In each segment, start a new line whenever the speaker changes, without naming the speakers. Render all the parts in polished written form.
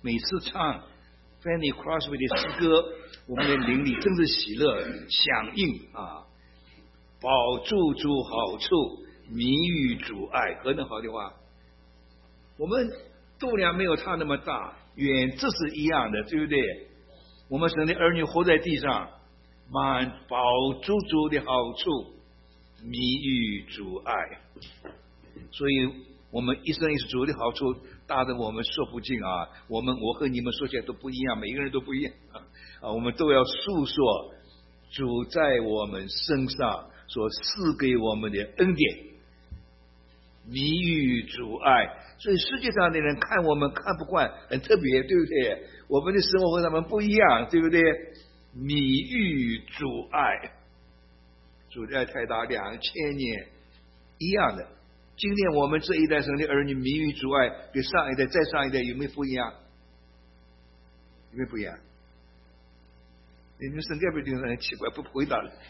每次唱 Fanny Crosby 的诗歌，我们的灵里真是喜乐响应啊！保住主好处，迷于主爱，何等好的话！我们度量没有他那么大，远这是一样的，对不对？我们神的儿女活在地上，保住主的好处，迷于主爱。所以我们一生一世主的好处大的我们说不尽啊！我和你们说起来都不一样，每个人都不一样啊！我们都要诉说主在我们身上所赐给我们的恩典，迷于主爱。所以世界上的人看我们看不惯，很特别，对不对？我们的生活和他们不一样，对不对？迷于主爱，主的爱太大，2000年一样的。今天我们这一代神的儿女迷于主爱，跟上一代再上一代有没有不一样？有没有不一样？你们圣盖不听很奇怪，不回答了。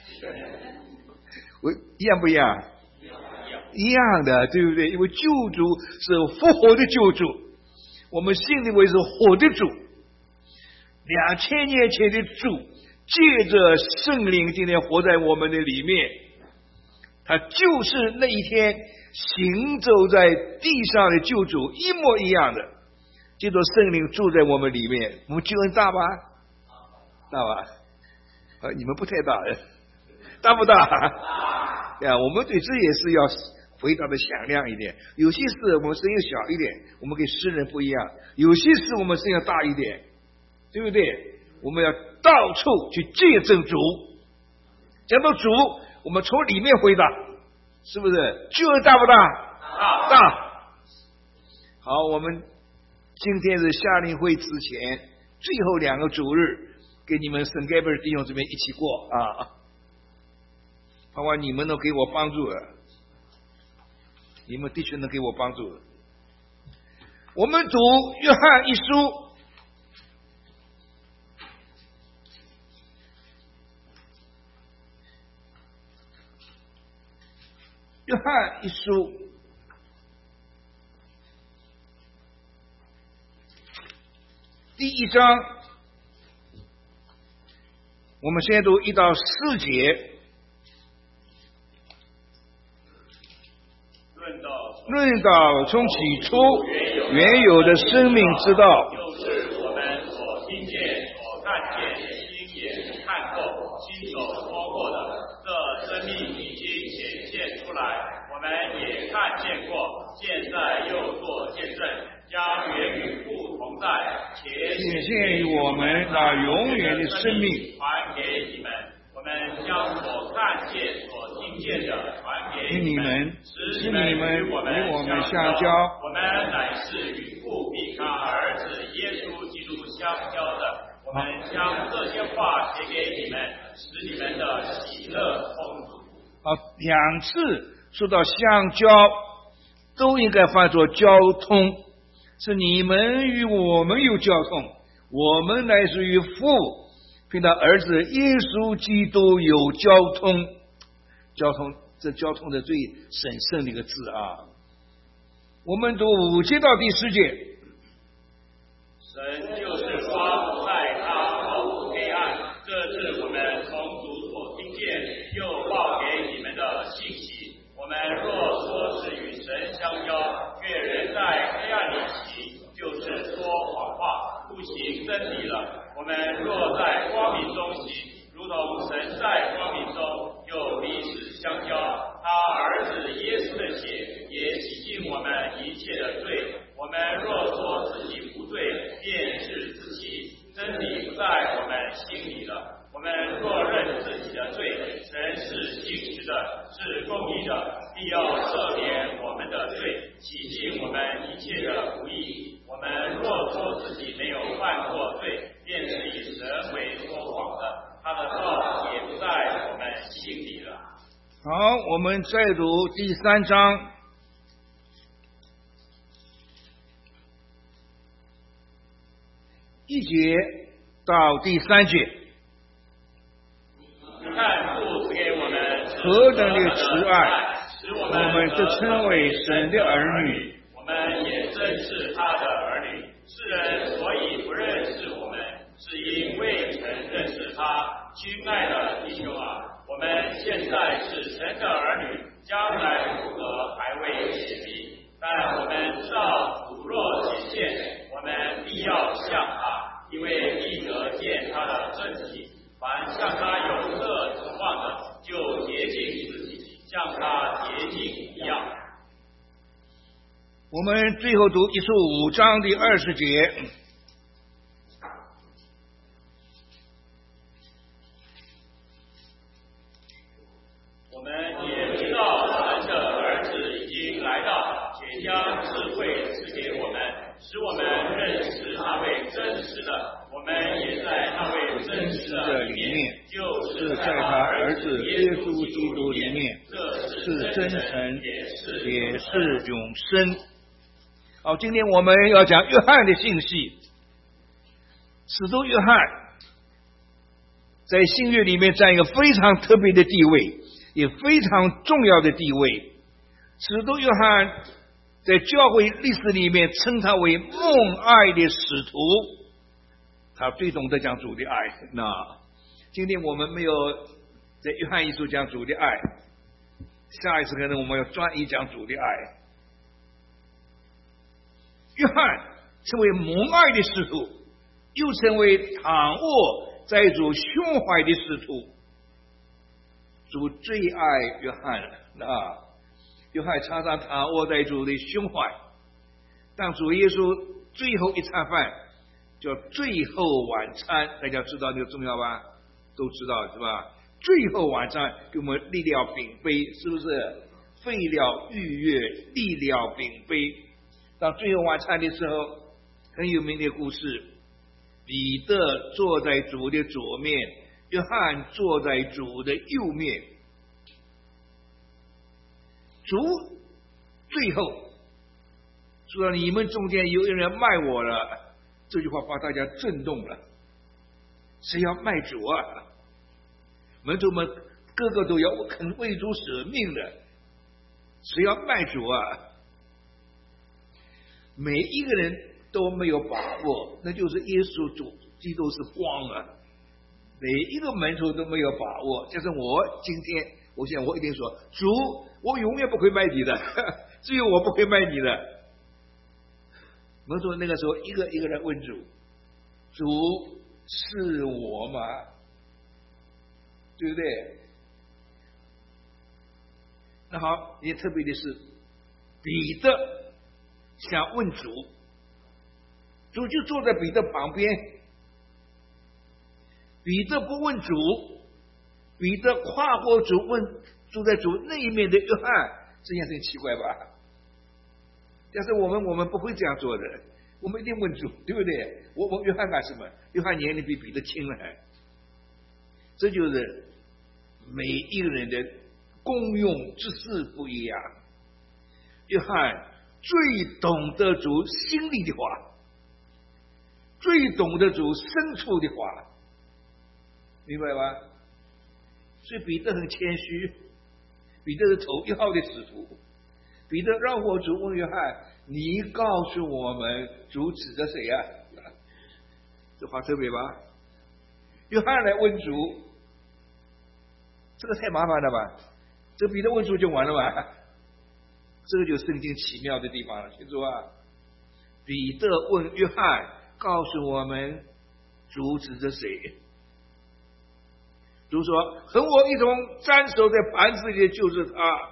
一样不一样？一样的，对不对？因为救主是复活的救主，我们信的为是活的主。2000年前的主，借着圣灵今天活在我们的里面，他就是那一天行走在地上的救主，一模一样的。借着圣灵住在我们里面，我们救恩大吧？大吧？你们不太大，大不大？呀，我们对这也是要回答的响亮一点。有些事我们声音小一点，我们跟诗人不一样；有些事我们声音大一点，对不对？我们要到处去见证主，讲到主，我们从里面回答，是不是？救恩大不大？大。好，我们今天是夏令会之前最后2个主日，跟你们圣盖贝尔弟兄这边一起过啊！盼望你们能给我帮助了，你们的确能给我帮助了。我们读约翰一书，约翰一书第1章，我们先读1到4节。论到从起初原有的生命之道，
就是我们所听见、所看见、亲眼看过、亲手摸过的。这生命已经显现出来，我们也看见过，现在又做见证，将原与父同在，且
显现于我们那永远的生命
传给你们。我们将所看见、所听见的传给你们，使你们与我们相交。我们乃是与父并他儿子耶稣基督相交的。我们将这些话写给你们，使你们的喜乐丰足。
好，2次说到相交，都应该翻作交通，是你们与我们有交通，我们乃是与父并他儿子耶稣基督有交通。交通，这交通的最神圣的一个字啊！我们读5节到第10节。
神就是光，在他毫无黑暗，这是我们从主所听见又报给你们的信息。我们若说是与神相交，却仍在黑暗里行，就是说谎话，不行真理了。我们若在光明中行，如同神在光明中，又彼此相交。他儿子耶稣的血也洗净我们一切的罪。我们若说自己无罪，便是自欺，真理不在我们心里了。我们若认自己的罪，神是信实的，是公义的，必要赦免我们的罪，洗净我们一切的不义。我们若说自己没有犯过罪，便是以神为说谎的，他的道也不在我们心里了。
好，我们再读第3章1节到第3节。
看父赐给我们
何等的慈爱，
使我
我们就称为神的儿女。
我们也真是他的儿女。世人所以要像他，因为必得见他的真体。凡像他有这指望的，就洁净自己，像他洁净一样。
我们最后读以弗所5章第20节。
我们也知道神的儿子已经来到，且将智慧赐给我们，使我们认识那位真实的。我们也在那位真实的里面，就是在他儿子耶稣基督里面，这是真神，
也是永生。好，今天我们要讲约翰的信息。使徒约翰在新约里面占一个非常特别的地位，也非常重要的地位。使徒约翰在教会历史里面称他为蒙爱的使徒，他最懂得讲主的爱。那今天我们没有在约翰一书讲主的爱，下一次可能我们要专一讲主的爱。约翰成为蒙爱的使徒，又成为躺卧在主胸怀的使徒。主最爱约翰了。约翰常常躺卧在主的胸怀。当主耶稣最后一餐饭叫最后晚餐，大家知道这个重要吧？都知道是吧？最后晚餐给我们立了饼杯，是不是？废了逾越，立了饼杯。当最后晚餐的时候，很有名的故事，彼得坐在主的左面，约翰坐在主的右面。主最后说：“你们中间有人卖我了。”这句话把大家震动了。谁要卖主啊？门徒们个个都要肯为主舍命的，谁要卖主啊？每一个人都没有把握，那就是耶稣主基督是光啊。每一个门徒都没有把握，就是我今天，我现在我一定说，主，我永远不会卖你的，只有我不会卖你的。门徒那个时候一个一个人问主，主是我吗？对不对？那好，也特别的是，彼得想问主，主就坐在彼得旁边。彼得不问主，彼得跨过主问住在主那一面的约翰，这样很奇怪吧？但是我们不会这样做的，我们一定问主，对不对？我约翰干什么？约翰年龄比彼得轻了，这就是每一个人的功用之事不一样。约翰最懂得主心里的话，最懂得主深处的话，明白吧？所以彼得很谦虚，彼得是头1号的使徒。彼得绕过主问约翰：“你告诉我们，主指着谁呀？”这话特别吧？约翰来问主，这个太麻烦了吧？这彼得问主就完了吧？这个就是圣经奇妙的地方了，清楚吧？彼得问约翰：“告诉我们，主指着谁？”主说：“和我一同沾手在盘子里的就是他。”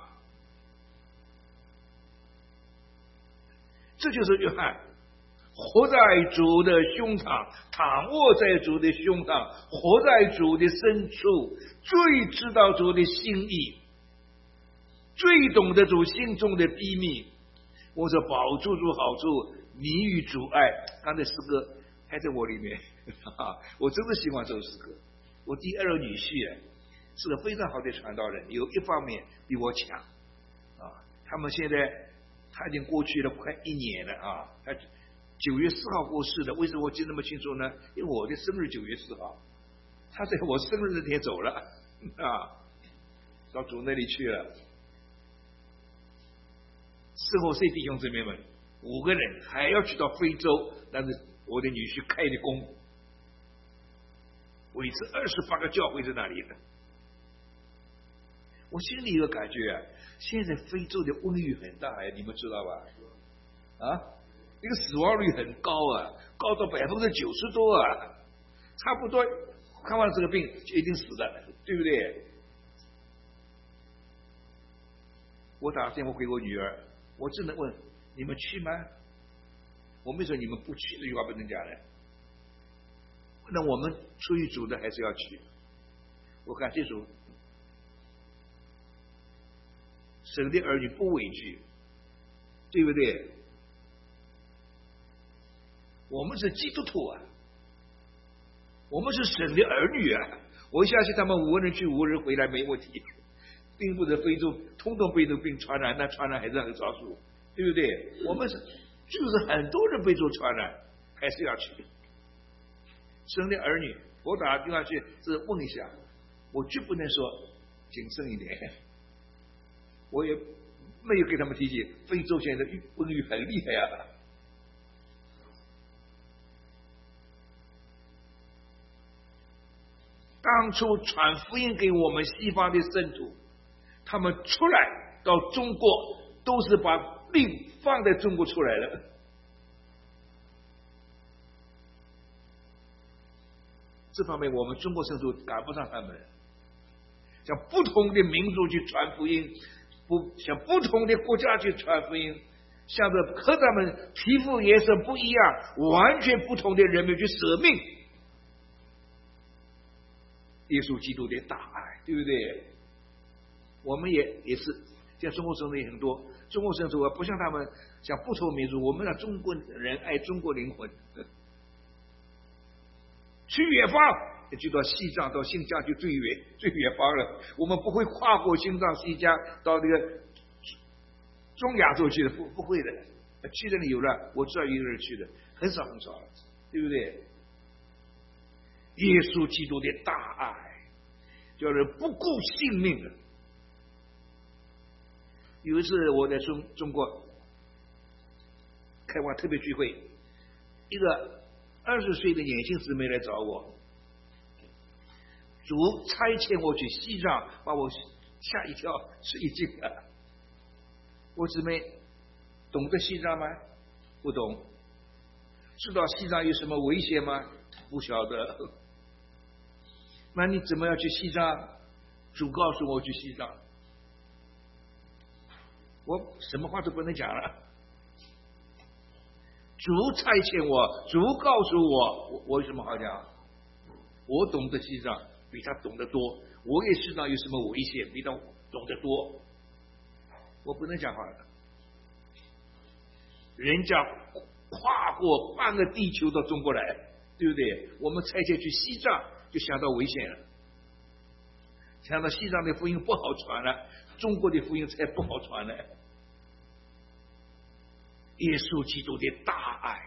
这就是约翰，活在主的胸膛，躺卧在主的胸膛，活在主的深处，最知道主的心意，最懂得主心中的秘密。我说保住主好处，你与主爱。刚才诗歌还在我里面，我真的喜欢这首诗歌。我第2个女婿是个非常好的传道人，有一方面比我强啊。他们现在他已经过去了快1年了啊。他9月4号过世的，为什么我记得那么清楚呢？因为我的生日9月4号，他在我生日那天走了啊，到主那里去了。15岁弟兄姊妹们5个人还要去到非洲，但是我的女婿开的工，维持28个教会在那里的。我心里有个感觉啊，现在非洲的瘟疫很大呀，你们知道吧？啊， 那个死亡率很高啊，高到90%多啊，差不多看完这个病就一定死了，对不对？我打电话给我女儿，我真的问你们去吗？我没说你们不去，这句话不能讲的。那我们出于主的还是要去。我看这种神的儿女不畏惧，对不对？我们是基督徒啊，我们是神的儿女啊！我相信他们无人去无人回来没问题，并不是非洲通通被这个病传染，那传染还是很少数，对不对？我们是就是很多人被这传染，还是要去。神的儿女，我打电话去是问一下，我绝不能说谨慎一点，我也没有给他们提醒，非洲现在瘟疫很厉害啊。当初传福音给我们西方的圣徒，他们出来到中国，都是把病放在中国出来的。这方面我们中国圣徒赶不上他们，向不同的民族去传福音，向不同的国家去传福音，向着和他们皮肤颜色不一样、完全不同的人们去舍命。耶稣基督的大爱，对不对？我们也是，像中国圣徒也很多，中国圣徒不像他们，像不同民族，我们让中国人爱中国灵魂。去远方，就到西藏、到新疆去最远方了。我们不会跨过新疆、西疆到那个中亚洲去的，不会的。去的人有了，我知道有人去的，很少很少，对不对？耶稣基督的大爱，叫人不顾性命的。有一次我在中国开完特别聚会，一个20岁的年轻姊妹来找我，主差遣我去西藏，把我吓一跳，吃一惊啊！我姊妹懂得西藏吗？不懂。知道西藏有什么危险吗？不晓得。那你怎么要去西藏？主告诉我去西藏，我什么话都不能讲了。主差遣我，主告诉我有什么好讲？我懂得西藏比他懂得多，我也知道有什么危险比他懂得多，我不能讲话了。人家跨过半个地球到中国来，对不对？我们差遣去西藏就想到危险了，想到西藏的福音不好传了，中国的福音才不好传了。耶稣基督的大爱，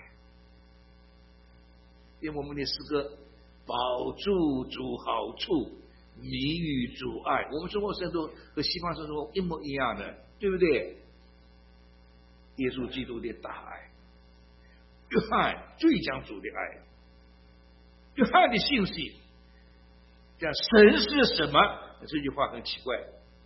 因为我们的诗歌保住主好处，迷于主爱，我们中国圣徒和西方圣徒一模一样的，对不对？耶稣基督的大爱，约翰最讲主的爱，约翰的信息讲神是什么，这句话很奇怪，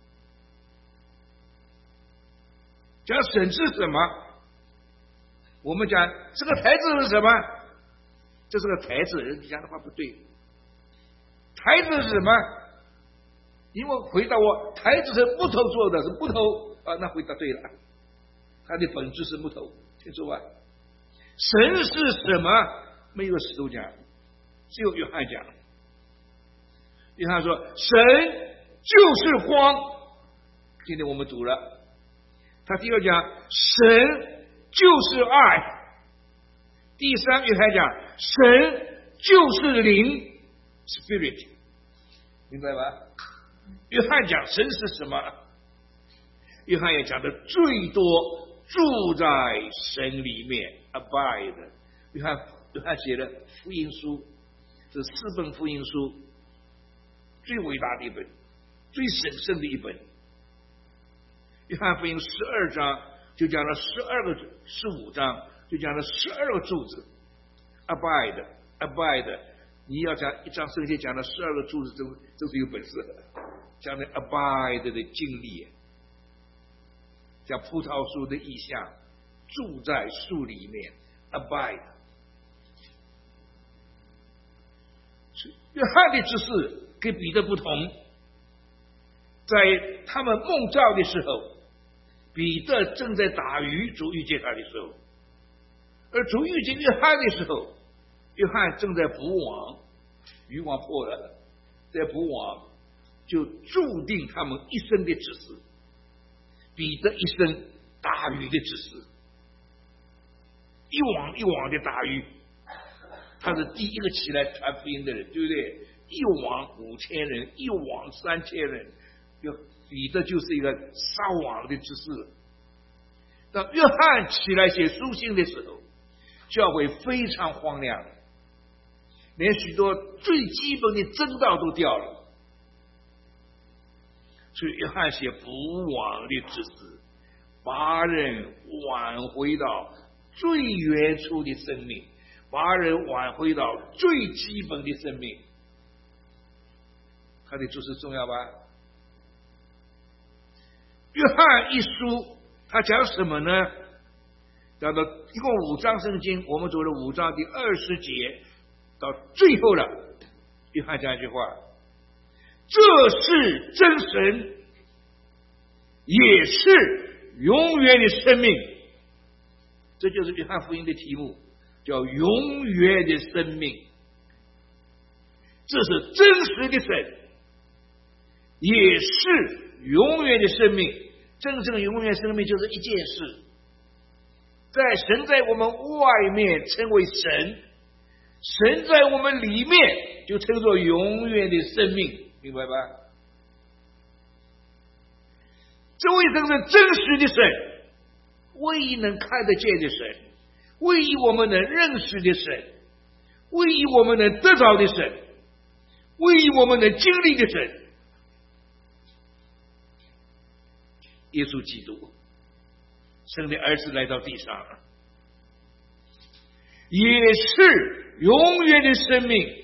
讲神是什么，我们讲这个台子是什么？这是个台子，人讲的话不对。台子是什么？因为回答我，台子是木头做的，是木头啊，那回答对了。它的本质是木头，听说吧？神是什么？没有使徒讲，只有约翰讲。约翰说，神就是光。今天我们读了，他第二讲，神就是爱。第三，约翰讲神就是灵 ，spirit， 明白吧？约翰讲神是什么？约翰也讲的最多，住在神里面 abide。约翰写的福音书，这4本福音书最伟大的一本，最神圣的一本。约翰福音12章就讲了15章就讲了12个柱子 abide， 你要讲一章圣经讲了12个柱子，都是有本事的，讲的 abide 的经历，讲葡萄树的意象， 住在树里面 abide。约翰的指示跟彼得不同，在他们梦兆的时候，彼得正在打鱼，主遇见他的时候，而主遇见约翰的时候，约翰正在捕网，渔网破了，在捕网，就注定他们一生的指示。彼得一生打鱼的指示，一网一网的打鱼，他是第一个起来传福音的人，对不对？一网5000人，一网3000人，彼得就是一个撒网的指示。当约翰起来写书信的时候，教会非常荒凉，连许多最基本的真道都掉了。所以约翰写捕网的指示，把人挽回到最原初的生命，把人挽回到最基本的生命。他的指示重要吧？约翰一书他讲什么呢？讲到一共5章圣经，我们读了5章第20节到最后了。约翰讲一句话，这是真神，也是永远的生命。这就是约翰福音的题目，叫永远的生命。这是真实的神，也是永远的生命。真正永远生命就是一件事，在神在我们外面称为神，神在我们里面就称作永远的生命，明白吧？这位神是真实的神，唯一能看得见的神，唯一我们能认识的神，唯一我们能得着的神，唯一我们能经历的神，耶稣基督，神的儿子来到地上，也是永远的生命。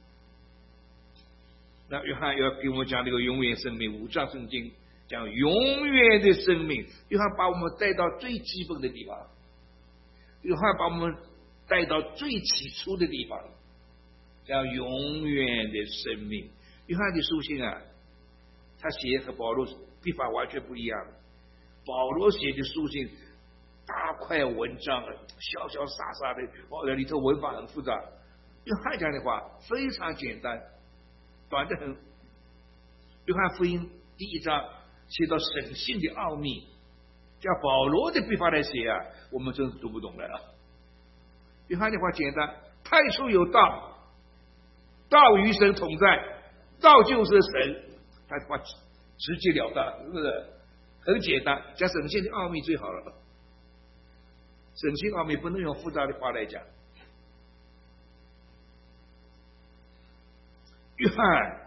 那约翰要给我们讲这个永远生命，5章圣经讲永远的生命。约翰把我们带到最基本的地方，约翰把我们带到最起初的地方，讲永远的生命。约翰的书信啊，他写和保罗笔法完全不一样。保罗写的书信大块文章，潇潇洒洒的，里头文法很复杂。约翰讲的话非常简单，短得很。约翰福音第1章写到神性的奥秘，叫保罗的笔法来写啊，我们真是读不懂了。约翰的话简单，太初有道，道与神同在，道就是神，他的话直截了当，是不是？很简单，讲神性的奥秘最好了。神性奥秘不能用复杂的话来讲。约翰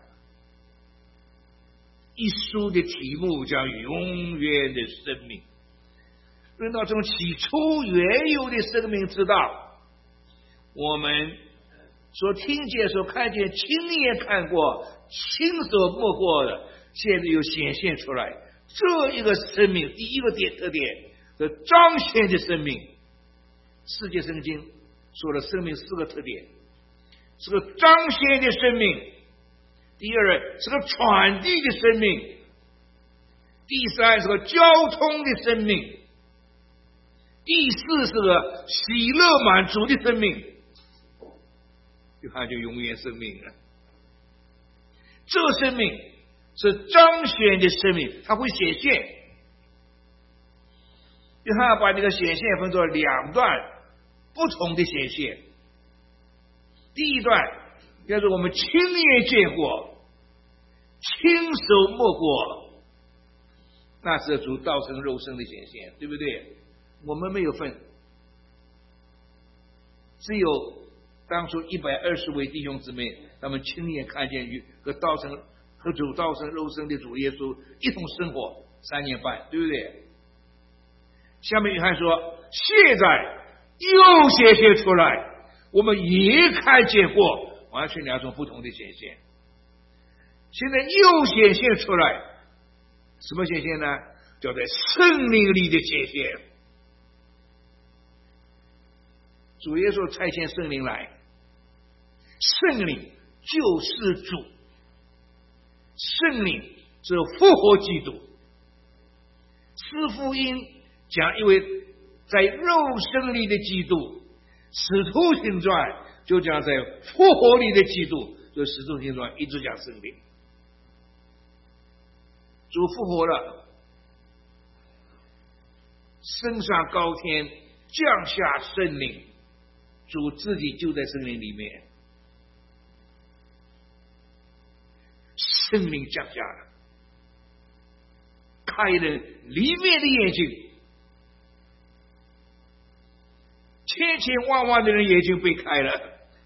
一书的题目叫永远的生命，论到从起初原有的生命之道，我们所听见、所看见、亲眼看过、亲手摸过的，现在又显现出来。这一个生命，第一个特点是彰显的生命。世界圣经说了生命4个特点，是个彰显的生命；第二是个传递的生命；第3是个交通的生命；第4是个喜乐满足的生命。约翰就永远生命了。这个生命是彰显的生命，它会显现。约翰把这个显现分作2段不同的显现。第一段叫做我们亲眼见过、亲手摸过，那是主道成肉身的显现，对不对？我们没有份，只有当初120位弟兄姊妹，他们亲眼看见和主道成肉身的主耶稣一同生活3年半，对不对？下面约翰说，现在又显现出来，我们也看见过，完全2种不同的显现。现在又显现出来，什么显现呢？叫在圣灵里的显现。 主耶稣差遣圣灵来，圣灵就是主，圣灵是复活基督。四福音讲一位在肉身里的基督，使徒行传就讲在复活里的基督，就使徒行传一直讲圣灵。主复活了，升上高天，降下圣灵，主自己就在圣灵里面，圣灵降下了，开了里面的眼睛，千千万万的人眼睛被开了。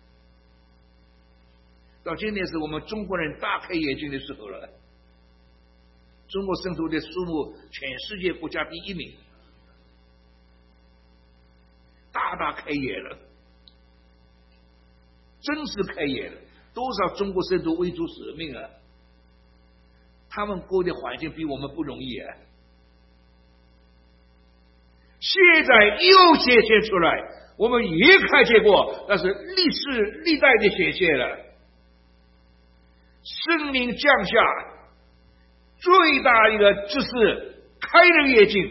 到今天是我们中国人大开眼睛的时候了。中国圣徒的数目全世界国家第1名，大大开眼了，真是开眼了。多少中国圣徒为主舍命啊！他们过的环境比我们不容易啊！现在又显现出来，我们也看见过，那是历世历代的显现了。圣灵降下，最大的一个就是开了眼睛，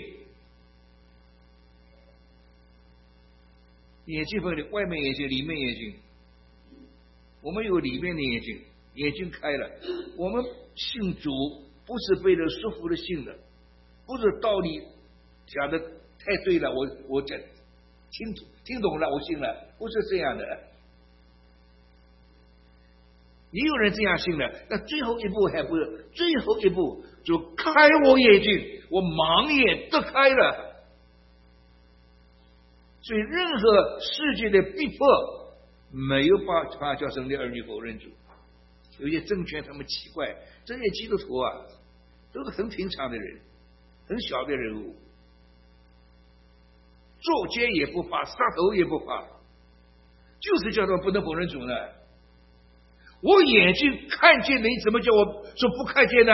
眼睛分的外面眼睛、里面眼睛。我们有里面的眼睛，眼睛开了。我们信主不是被人说服的信的，不是道理讲的太对了，我讲听懂了，我信了，不是这样的。也有人这样信的，但最后一步还不是，最后一步就开我眼睛，我盲眼得开了。所以任何世界的逼迫没有办法叫神的儿女否认主。有些政权他们奇怪，这些基督徒啊都是很平常的人，很小的人物，作奸也不怕，杀头也不怕，就是叫他们不能否认主呢。我眼睛看见了，你怎么叫我说不看见呢？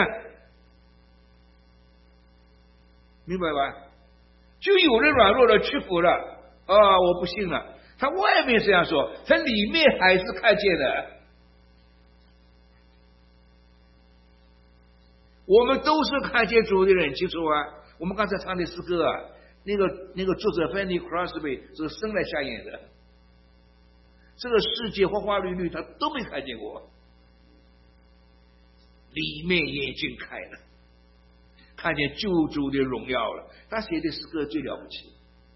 明白吧？就有人软弱了，屈服了啊！我不信了。他外面这样说，他里面还是看见的。我们都是看见主的人，记住啊！我们刚才唱的诗歌啊，那个作者 Fanny Crosby 是生来瞎眼的。这个世界花花绿绿，他都没看见过，里面眼睛开了，看见救主的荣耀了。他写的诗歌最了不起，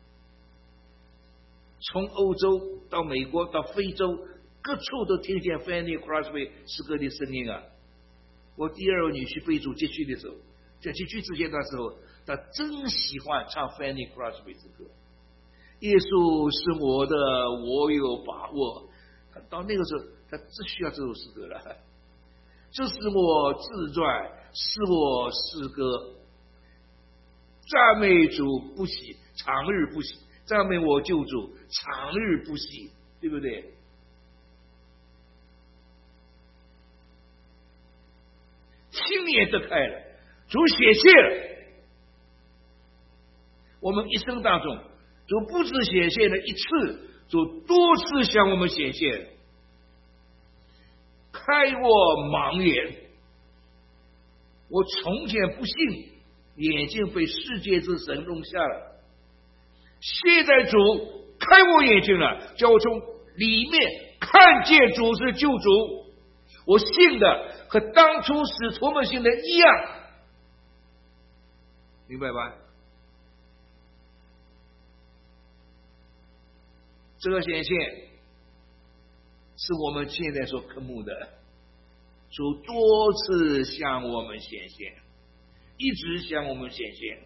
从欧洲到美国到非洲，各处都听见 Fanny Crosby 诗歌的声音啊！我第二个女婿被主接去的时候，在接去之前的时候，他真喜欢唱 Fanny Crosby 之歌。耶稣是我的，我有把握。到那个时候，他只需要这首诗歌了。这是我自传，是我诗歌，赞美主不息，长日不息；赞美我救主，长日不息，对不对？心也得开了，主显现了。我们一生当中，主不止显现了一次，主多次向我们显现，开我盲眼。我从前不信，眼睛被世界之神弄瞎了，现在主开我眼睛了，叫我从里面看见主是救主。我信的和当初使徒们信的一样，明白吧？这个显现是我们现在所渴慕的，主多次向我们显现，一直向我们显现。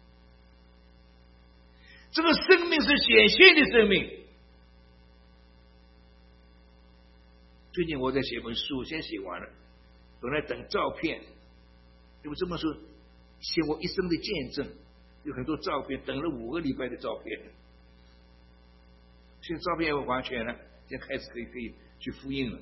这个生命是显现的生命。最近我在写本书，先写完了，本来等照片，因为这么说写我一生的见证，有很多照片，等了5个礼拜的照片。现在照片也完全了，现在开始可以去复印了。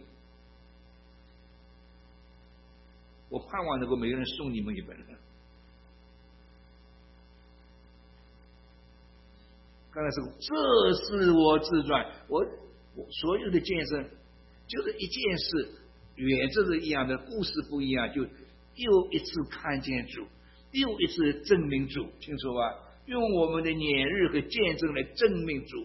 我盼望能够每个人送你们一本。 刚才说这是我自传，我所有的见证就是一件事，原则是一样的，故事不一样，就又一次看见主，又一次证明主，清楚吧？用我们的年日和见证来证明主。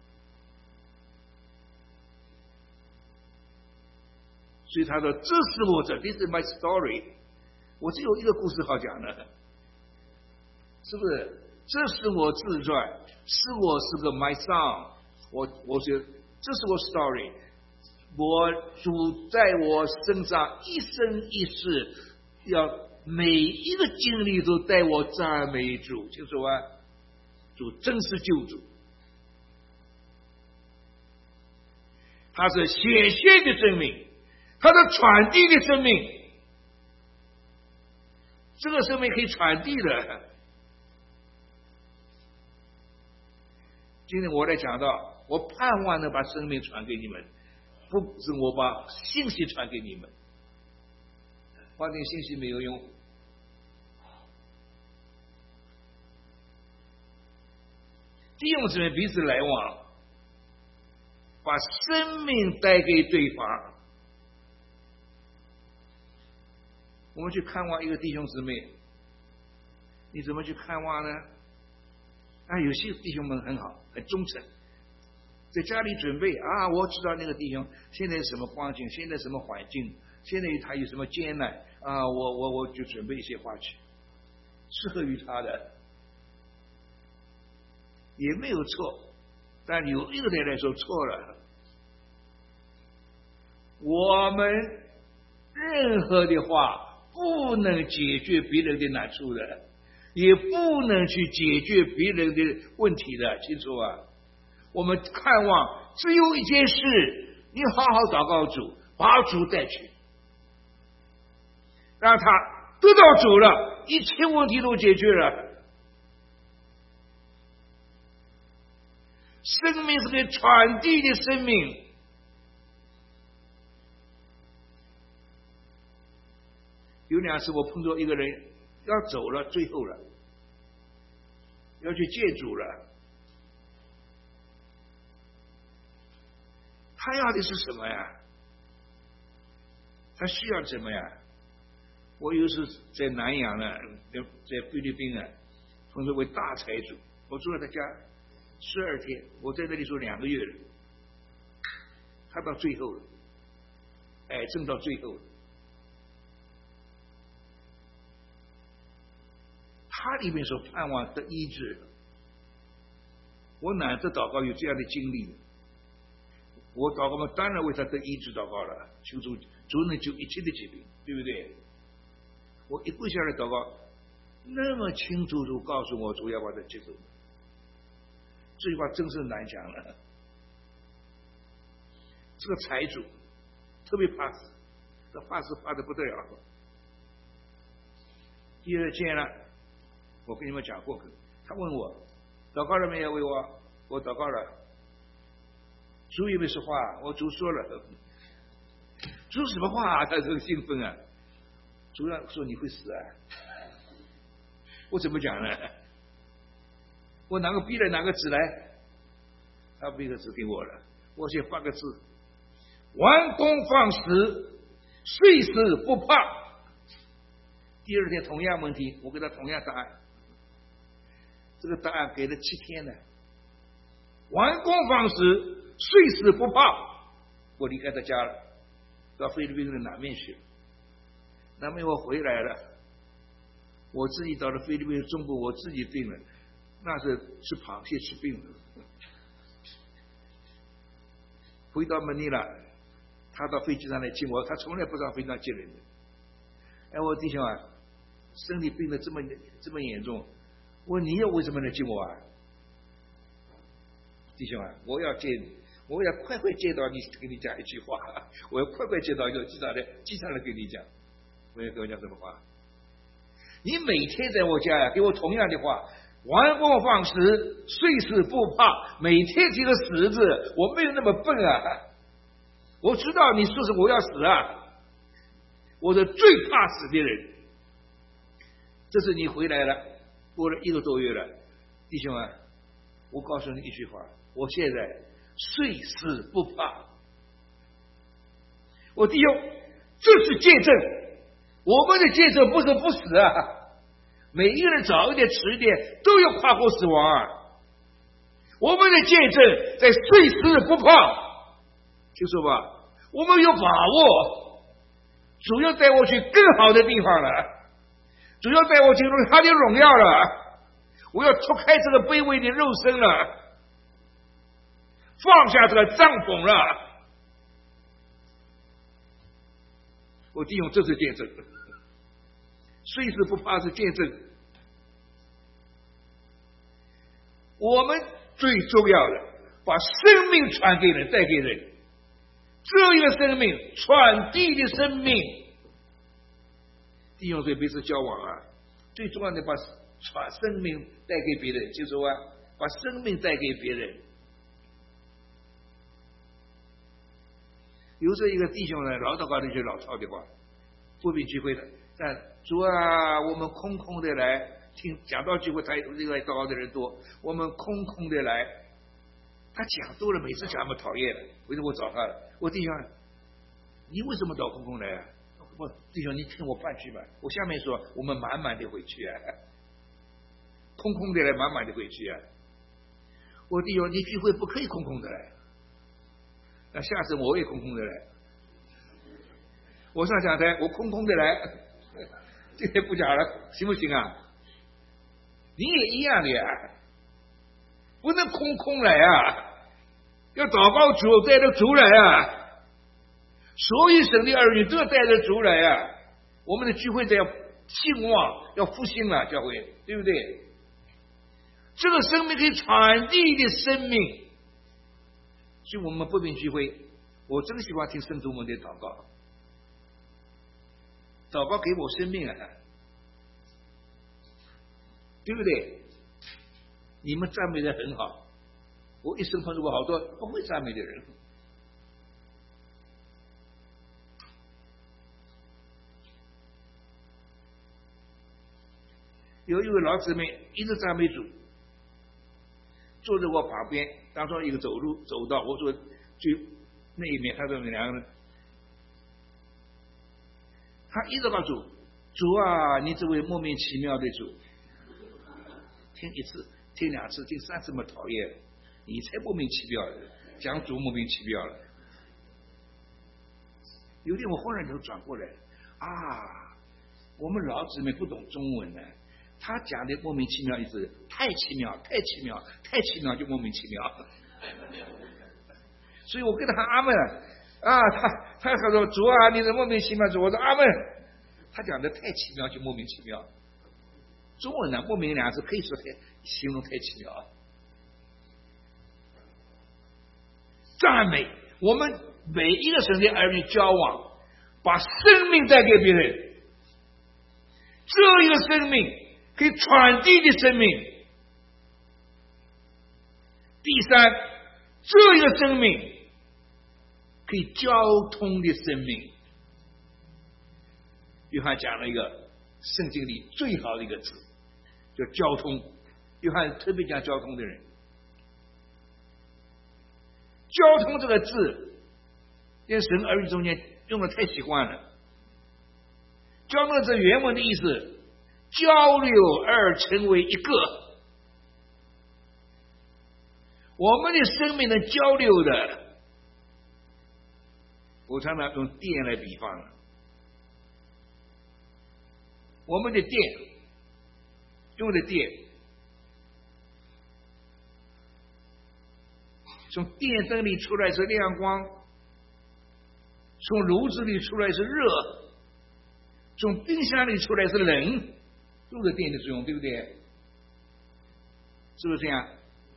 所以他说：“这是我的 ，This is my story。”我只有一个故事好讲的，是不是？这是我自传，我是个 my song。我觉得这是我 story。我主在我身上一生一世，要每一个经历都带我赞美主，清楚吧？主真是救主，他是显现的生命，他是传递的生命，这个生命可以传递的。今天我来讲到，我盼望能把生命传给你们，不是我把信息传给你们，光听信息没有用。弟兄姊妹彼此来往，把生命带给对方。我们去看望一个弟兄姊妹，你怎么去看望呢？有些弟兄们很好，很忠诚，在家里准备我知道那个弟兄现在什么光景，现在什么环境，现在他有什么艰难我就准备一些话去，适合于他的，也没有错，但有一个人来说错了。我们任何的话不能解决别人的难处的，也不能去解决别人的问题的，清楚吧？我们看望只有一件事，你好好祷告主，把主带去，让他得到主了，一切问题都解决了。生命是个传递的生命，有两次我碰到一个人要走了，最后了，要去见主了，他要的是什么呀？他需要什么呀？我有时在南洋呢，在菲律宾碰到位大财主，我住在他家12天，我在那里住2个月了，他到最后了，癌症到最后了，他里面所盼望的医治，我难得祷告有这样的经历，我祷告嘛，当然为他得医治祷告了，求主能救一切的疾病，对不对？我一跪下来祷告，那么清楚地告诉我主要把他接走，这句话真是难讲了。这个财主特别怕死，这怕死怕得不得了。第二件了，我跟你们讲过，他问我祷告了没有？为我祷告了。主有没有说话？我主说了。主什么话？他很兴奋啊！主要说你会死啊！我怎么讲呢？我拿个笔来，拿个纸来，他笔个纸给我了，我先画个字：完工放矢，岁时不怕。第二天同样问题，我给他同样答案，这个答案给了7天呢。完工放矢，岁时不怕。我离开他家了，到菲律宾的南面去了。南面我回来了，我自己到了菲律宾中部，我自己病了，那是吃螃蟹吃病了。回到门尼拉，他到飞机上来接我，他从来不上飞机上接人的。我弟兄啊，身体病得这么严重，我说你要为什么来接我啊？弟兄啊，我要见你，我要快快见到你，跟你讲一句话，我要快快见到一个机场来跟你讲。我要跟我讲什么话？你每天在我家呀，给我同样的话，完工放矢，岁时不怕。每天提个矢字，我没有那么笨啊！我知道你说是我要死啊！我是最怕死的人。这次你回来了，过了1个多月了，弟兄啊， 我告诉你一句话，我现在睡死不怕。我弟兄，这是见证。我们的见证不是不死啊，每一个人早一点迟一点都要跨过死亡啊。我们的见证在睡死不怕，听说吧？我们有把握，主要带我去更好的地方了，主要带我进入他的荣耀了。我要脱开这个卑微的肉身了，放下这个帐篷了。我弟兄，这是见证，睡死不怕是见证。我们最重要的，把生命传给人，带给人。这一个生命，传递的生命，弟兄，所以彼此交往啊，最重要的把传生命带给别人，就是说啊，把生命带给别人。有这一个弟兄呢，老祷告的就老操的话，不必聚会的，但主啊，我们空空的来听讲道聚会，他这个祷告的人多，我们空空的来，他讲多了，每次讲我们讨厌了，为什么我找他了？我弟兄，你为什么找空空来啊？不，弟兄，你听我半句吧。我下面说，我们满满的回去啊，空空的来，满满的回去啊。我弟兄，你聚会不可以空空的来。那下次我也空空的来，我上讲台我空空的来，今天不讲了，行不行啊？你也一样的呀，不能空空来啊，要祷告主，带着主来啊，所有神的儿女都要带着主来啊。我们的聚会得要兴旺，要复兴了，教会对不对？这个生命可以传递的生命。所以我们不必聚会，我真喜欢听圣徒们的祷告，祷告给我生命啊，对不对？你们赞美的很好，我一生碰到过好多不会赞美的人。有一位老姊妹一直赞美主，坐在我旁边，当中一个走道，我坐最那一面，他说两个人，他一直告诉主啊，你这位莫名其妙的主，听一次，听两次，听三次，么讨厌，你才莫名其妙的，讲主莫名其妙了。有天我忽然就转过来啊，我们老姊妹不懂中文呢。他讲的莫名其妙意思，太奇妙，太奇妙，太奇妙就莫名其妙。所以我跟他阿门啊，他说主啊，你是莫名其妙主，我说阿门。他讲的太奇妙就莫名其妙。中文呢，莫名两字可以说太形容太奇妙。赞美，我们每一个神的儿女交往，把生命带给别人，这一个生命可以传递的生命。第三，这一个生命可以交通的生命。约翰讲了一个圣经里最好的一个字，叫交通。约翰特别讲交通的人，交通这个字在神儿女中间用的太习惯了。交通这原文的意思，交流而成为一个。我们的生命能交流的，我常常用电来比方。我们的电用的电，从电灯里出来是亮光，从炉子里出来是热，从冰箱里出来是冷，用的电的作用，对不对？是不是这样？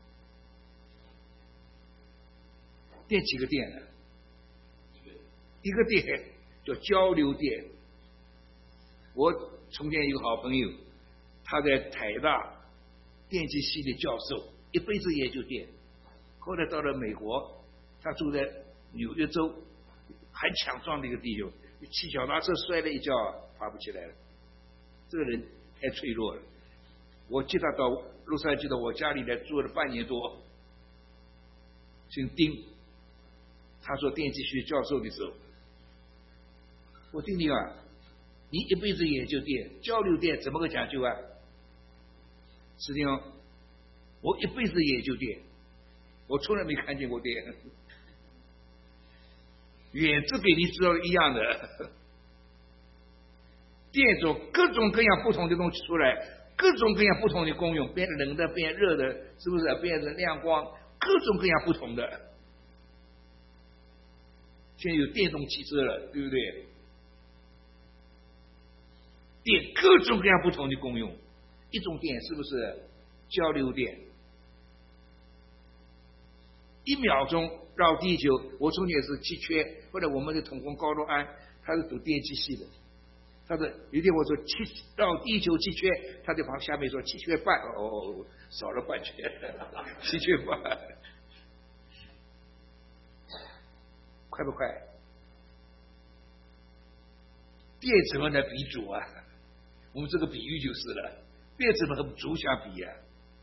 电几个电呢？一个电叫交流电。我从前一个好朋友，他在台大电机系的教授，一辈子研究电，后来到了美国，他住在纽约州，很强壮的一个弟兄，骑脚踏车摔了一跤，爬不起来了。这个人太脆弱了。我接他到洛杉矶到我家里来住了半年多，姓丁，他做电机学教授的时候，我丁丁啊，你一辈子研究电，交流电怎么个讲究啊？是的哦，我一辈子研究电，我从来没看见过电，原子给你知道一样的，电种各种各样不同的东西出来，各种各样不同的功用，变冷的，变热的，是不是？变成亮光，各种各样不同的。现在有电动汽车了，对不对？电各种各样不同的功用，一种电是不是交流电？1秒钟绕地球，我从前是7圈，后来我们的同工高洛安，他是读电机系的，他说有一天我说绕地球7圈，他在旁下面说7圈半，哦，少了半圈，7圈半，快不快？电怎么能比主啊？我们这个比喻就是了，电怎么和主相比啊？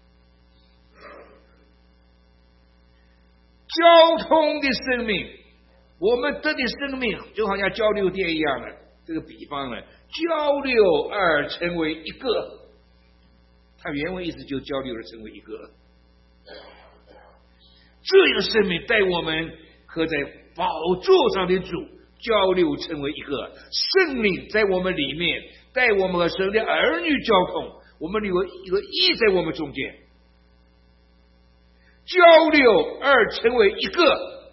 交通的生命，我们得的生命就好像交流电一样的，这个比方呢，交流而成为一个，它原文意思就交流而成为一个。这个生命带我们和在宝座上的主交流成为一个，圣灵在我们里面带我们和神的儿女交通，我们有一个义在我们中间，交流而成为一个。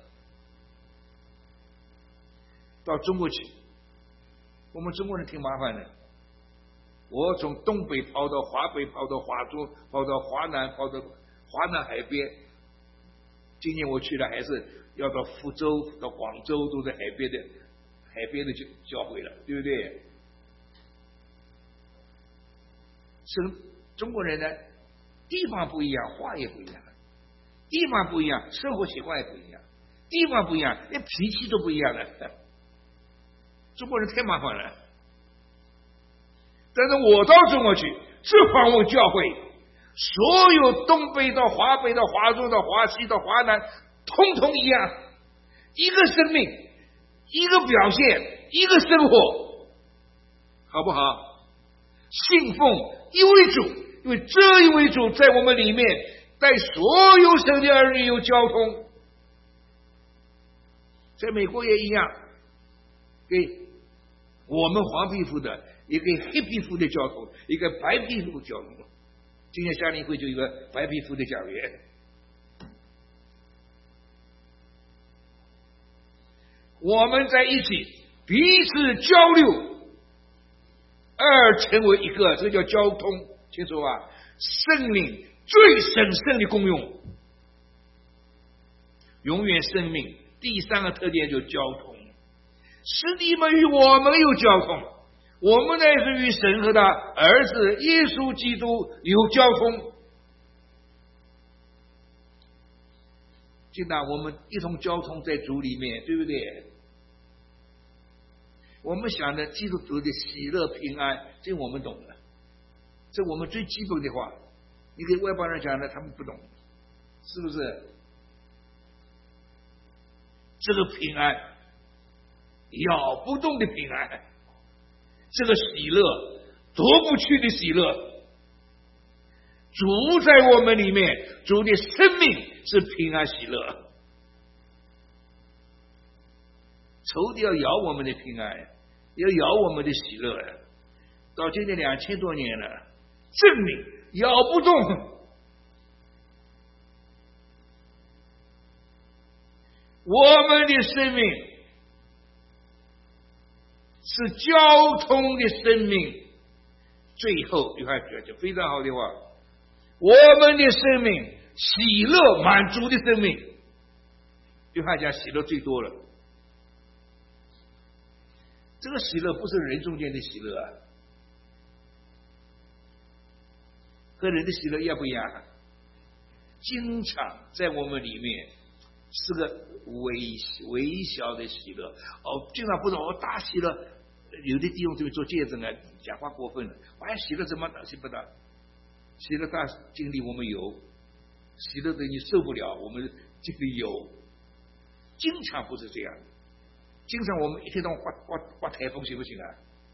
到中国去，我们中国人挺麻烦的，我从东北跑到华北，跑到华中，跑到华南，跑到华南海边，今年我去了，还是要到福州到广州，都在海边的教会了，对不对？中国人呢，地方不一样，话也不一样，地方不一样，生活习惯也不一样，地方不一样，连脾气都不一样了。中国人太麻烦了。但是我到中国去，这访问教会，所有东北到华北到华中到华西到华南，通通一样，一个生命，一个表现，一个生活，好不好？信奉一位主，因为这一位主在我们里面带所有神的儿女有交通。在美国也一样，给我们黄皮肤的，也给黑皮肤的交通，一个白皮肤交通。今天夏令会就有一个白皮肤的讲员，我们在一起彼此交流而成为一个，这叫交通，清楚吧？圣灵最神圣的功用，永远生命。第3个特点就是交通，使你们与我们有交通，我们乃是与神和他儿子耶稣基督有交通。现在我们一同交通在主里面，对不对？我们想的基督徒的喜乐平安，这我们懂了，这我们最基本的话，你给外邦人讲的他们不懂，是不是？这个平安，咬不动的平安，这个喜乐，夺不去的喜乐，主在我们里面，主的生命是平安喜乐。仇敌要咬我们的平安，要咬我们的喜乐，到今天2000多年了，证明咬不动。我们的生命是交通的生命。最后约翰讲非常好的话，我们的生命喜乐满足的生命。约翰讲喜乐最多了，这个喜乐不是人中间的喜乐啊，和人的喜乐一样不一样？经常在我们里面是个微小的喜乐，经常不懂大喜乐，有的弟兄这边做见证啊，讲话过分了，喜乐怎么大喜不大？ 喜乐大经历我们有，喜乐的你受不了，我们经历有。经常不是这样，经常我们一天到晚刮台风行不行啊？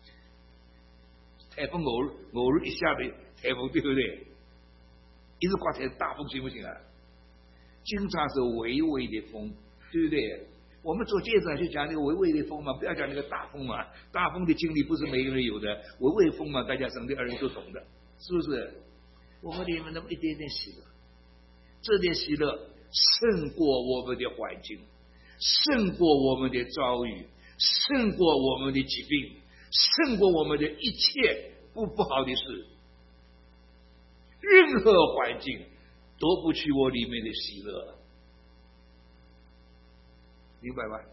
台风偶尔一下的台风，对不对？一直刮大风行不行啊？经常是微微的风，对不对？我们做见证就讲那个微微的风嘛，不要讲那个大风嘛。大风的经历不是每个人有的，微微风嘛，大家省的人都懂的，是不是？我们里面那么一点点喜乐，这点喜乐胜过我们的环境，胜过我们的遭遇，胜过我们的疾病，胜过我们的一切不好的事。任何环境夺不去我里面的喜乐，明白吗？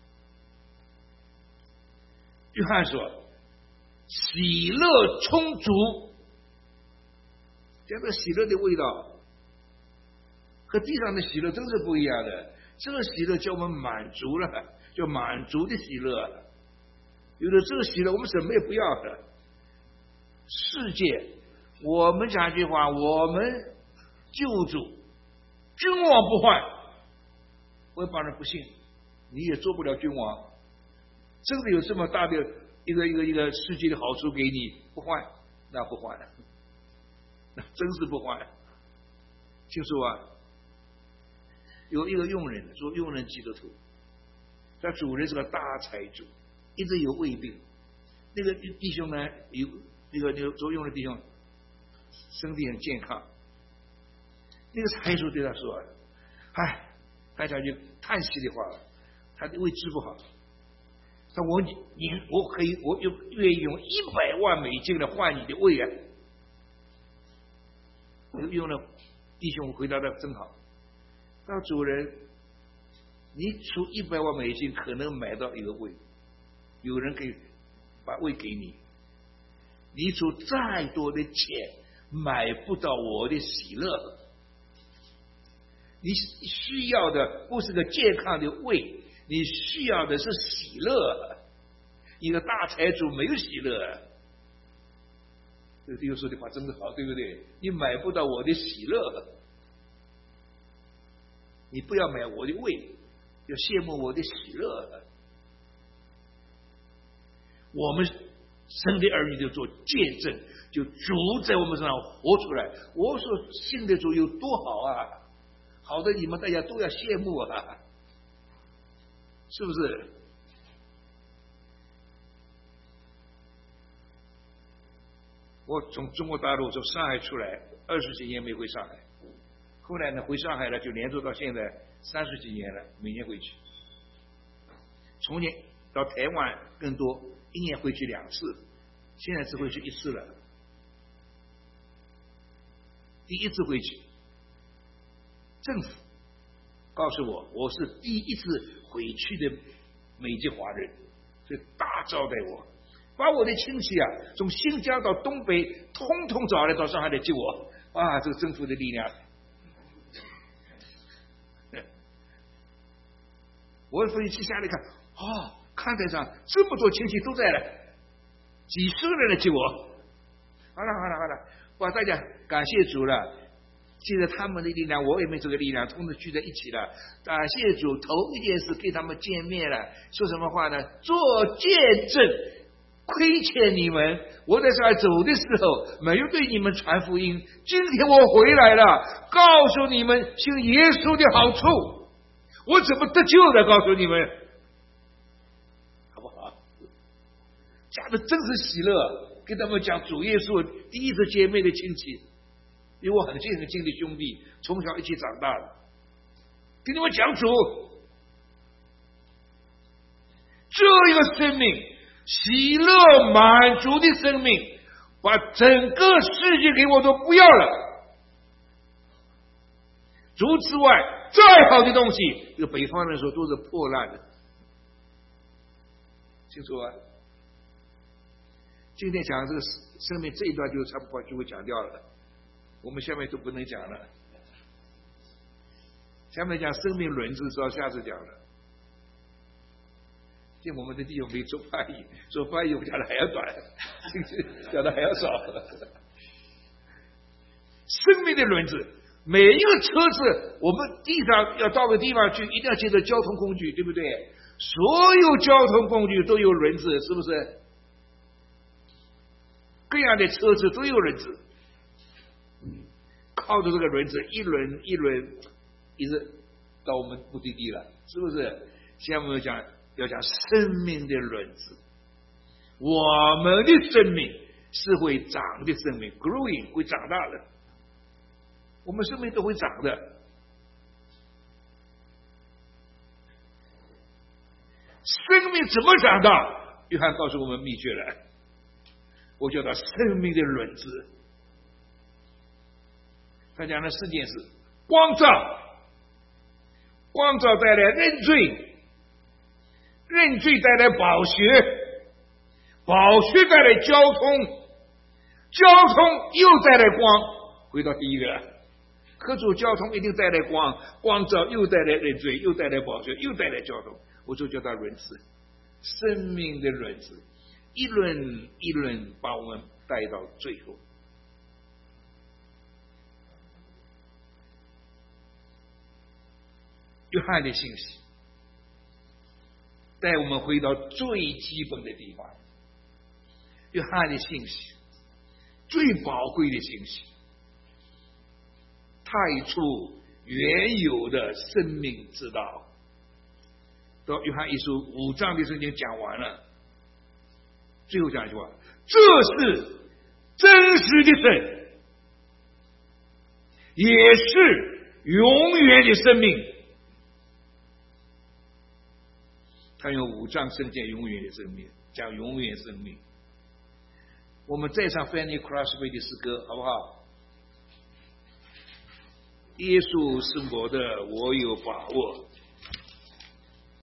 约翰说喜乐充足，这个喜乐的味道和地上的喜乐真是不一样的。这个喜乐叫我们满足了，叫满足的喜乐。有了这个喜乐，我们什么也不要了。世界，我们讲一句话，我们救主君王不换，我帮人不信，你也做不了君王。真的有这么大的一个世界的好处给你，不换，那不换，那真是不换。听说啊，有一个佣人，做佣人基督徒，他主人是个大财主，一直有胃病。那个弟兄呢，有那个做佣人弟兄身体很健康。那个财主对他说：“哎，他讲句叹息的话，他的胃治不好。他我愿意用100万美金来换你的胃啊！”用了弟兄回答的真好。那主人，你出100万美金可能买到一个胃，有人可以把胃给你。你出再多的钱买不到我的喜乐。你需要的不是个健康的胃，你需要的是喜乐。一个大财主没有喜乐，这个弟兄说的话真的好，对不对？你买不到我的喜乐，你不要买我的胃，要羡慕我的喜乐。我们生的儿女就做见证，就主在我们身上活出来。我所信的主有多好啊！好的，你们大家都要羡慕啊，是不是？我从中国大陆从上海出来20几年没回上海，后来呢回上海了，就连续到现在30几年了，每年回去。从前到台湾更多，1年回去2次，现在只回去1次了。第一次回去，政府告诉我，我是第一次回去的美籍华人，所以大招待我，把我的亲戚啊，从新疆到东北，通通找来到上海来接我。啊，这个政府的力量！我飞机下来看，哦，看台上这么多亲戚都在了，几十个人来接我。好了，哇，大家感谢主了。借着他们的力量，我也没这个力量，通通聚在一起了。感谢主，头一件事跟他们见面了，说什么话呢？做见证，亏欠你们，我在上海走的时候没有对你们传福音，今天我回来了，告诉你们信耶稣的好处，我怎么得救的？告诉你们，好不好？讲的真是喜乐，跟他们讲主耶稣第一次见面的亲戚。因为我很近的兄弟，从小一起长大的，跟你们讲主，这一个生命，喜乐满足的生命，把整个世界给我都不要了。除此外，再好的东西，这个北方人说都是破烂的，清楚啊？今天讲这个生命这一段就差不多就会讲掉了。我们下面都不能讲了，下面讲生命轮子，知道下次讲了。见我们的弟兄没做翻译，做翻译我讲的还要短，讲的还要少。 生命的轮子。每一个车子，我们地上要到个地方去，一定要借着交通工具，对不对？所有交通工具都有轮子，是不是？各样的车子都有轮子，靠着这个轮子一轮一轮，一直到我们目的地了，是不是？现在我们要讲生命的轮子，我们的生命是会长的生命 ，growing 会长大的。我们生命都会长的，生命怎么长大？约翰告诉我们秘诀了，我叫它生命的轮子。他讲了4件事：光照，光照带来认罪，认罪带来宝血，宝血带来交通，交通又带来光。回到第一个。合主交通一定带来光，光照又带来认罪，又带来宝血，又带来交通，我就叫它轮子，生命的轮子，一轮一轮把我们带到最后。约翰的信息带我们回到最基本的地方，约翰的信息最宝贵的信息，太初原有的生命之道。到约翰一书5章的圣经讲完了，最后讲一句话：这是真实的神，也是永远的生命。他用5章圣经永远的生命，讲永远生命。我们再唱 Fanny Crosby 的诗歌，好不好？耶稣是我的，我有把握。